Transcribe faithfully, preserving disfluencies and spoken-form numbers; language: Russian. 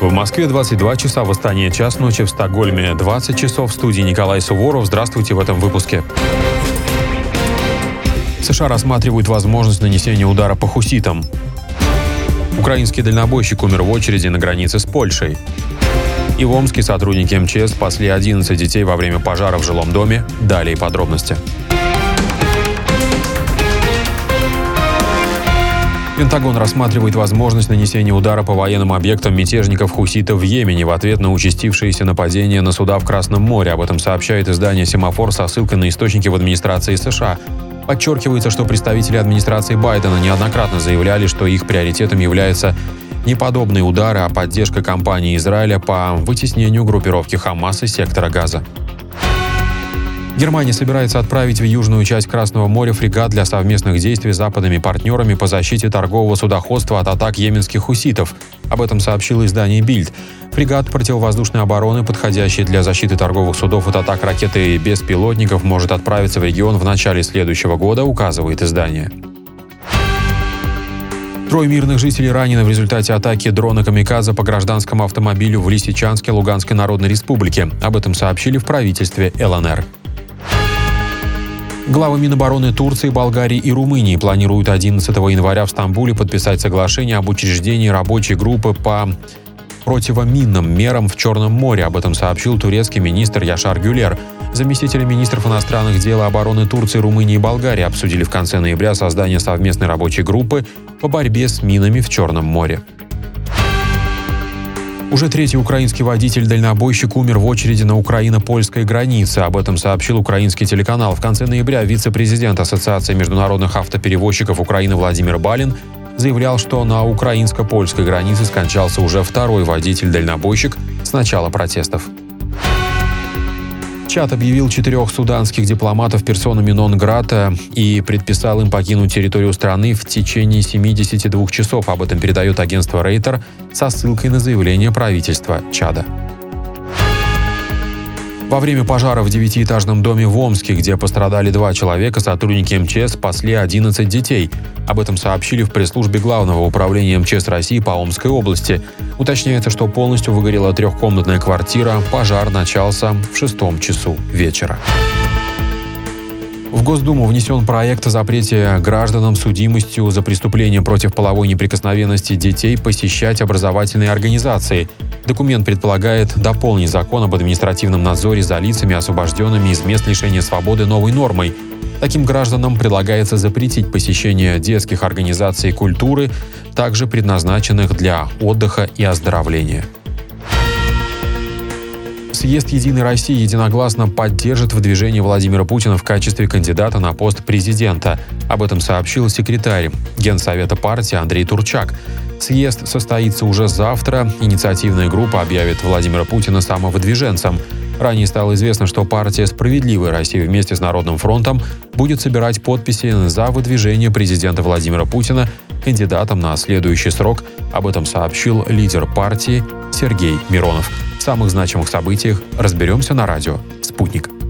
В Москве двадцать два часа, в Астане час ночи, в Стокгольме двадцать часов. В студии Николай Суворов. Здравствуйте в этом выпуске. США рассматривают возможность нанесения удара по хуситам. Украинский дальнобойщик умер в очереди на границе с Польшей. И в Омске сотрудники эм че эс спасли одиннадцать детей во время пожара в жилом доме. Далее подробности. Пентагон рассматривает возможность нанесения удара по военным объектам мятежников-хуситов в Йемене в ответ на участившиеся нападения на суда в Красном море. Об этом сообщает издание «Семафор» со ссылкой на источники в администрации США. Подчеркивается, что представители администрации Байдена неоднократно заявляли, что их приоритетом являются не подобные удары, а поддержка кампании Израиля по вытеснению группировки Хамас из сектора Газа. Германия собирается отправить в южную часть Красного моря фрегат для совместных действий с западными партнерами по защите торгового судоходства от атак йеменских хуситов. Об этом сообщило издание «Бильд». Фрегат противовоздушной обороны, подходящий для защиты торговых судов от атак ракеты и беспилотников, может отправиться в регион в начале следующего года, указывает издание. Трое мирных жителей ранены в результате атаки дрона «Камикадзе» по гражданскому автомобилю в Лисичанске Луганской Народной Республике. Об этом сообщили в правительстве эл эн эр. Главы Минобороны Турции, Болгарии и Румынии планируют одиннадцатого января в Стамбуле подписать соглашение об учреждении рабочей группы по противоминным мерам в Черном море. Об этом сообщил турецкий министр Яшар Гюлер. Заместители министров иностранных дел и обороны Турции, Румынии и Болгарии обсудили в конце ноября создание совместной рабочей группы по борьбе с минами в Черном море. Уже третий украинский водитель-дальнобойщик умер в очереди на украино-польской границе. Об этом сообщил украинский телеканал. В конце ноября вице-президент Ассоциации международных автоперевозчиков Украины Владимир Балин заявлял, что на украинско-польской границе скончался уже второй водитель-дальнобойщик с начала протестов. Чад объявил четырех суданских дипломатов персонами нон-грата и предписал им покинуть территорию страны в течение семидесяти двух часов. Об этом передает агентство Рейтер со ссылкой на заявление правительства Чада. Во время пожара в девятиэтажном доме в Омске, где пострадали два человека, сотрудники эм че эс спасли одиннадцать детей. Об этом сообщили в пресс-службе Главного управления эм че эс России по Омской области. Уточняется, что полностью выгорела трехкомнатная квартира. Пожар начался в шестом часу вечера. В Госдуму внесен проект о запрете гражданам судимостью за преступление против половой неприкосновенности детей посещать образовательные организации. Документ предполагает дополнить закон об административном надзоре за лицами, освобожденными из мест лишения свободы, новой нормой. Таким гражданам предлагается запретить посещение детских организаций культуры, также предназначенных для отдыха и оздоровления. Съезд «Единой России» единогласно поддержит выдвижение Владимира Путина в качестве кандидата на пост президента. Об этом сообщил секретарь Генсовета партии Андрей Турчак. Съезд состоится уже завтра. Инициативная группа объявит Владимира Путина самовыдвиженцем. Ранее стало известно, что партия «Справедливая Россия» вместе с Народным фронтом будет собирать подписи за выдвижение президента Владимира Путина кандидатом на следующий срок. Об этом сообщил лидер партии Сергей Миронов. В самых значимых событиях разберемся на радио «Спутник».